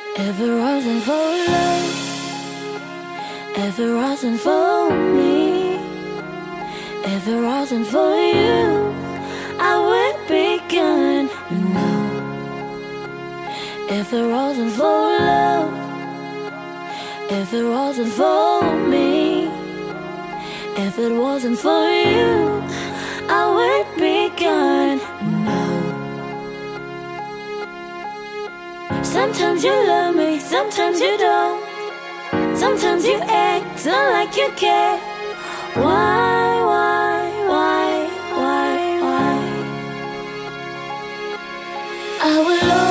If it wasn't for love, if it wasn't for me, if it wasn't for you, I would be gone now. If it wasn't for love, if it wasn't for me, if it wasn't for you, I would be gone now. Sometimes you love me, sometimes you don't. Sometimes you act like you care. Why? I will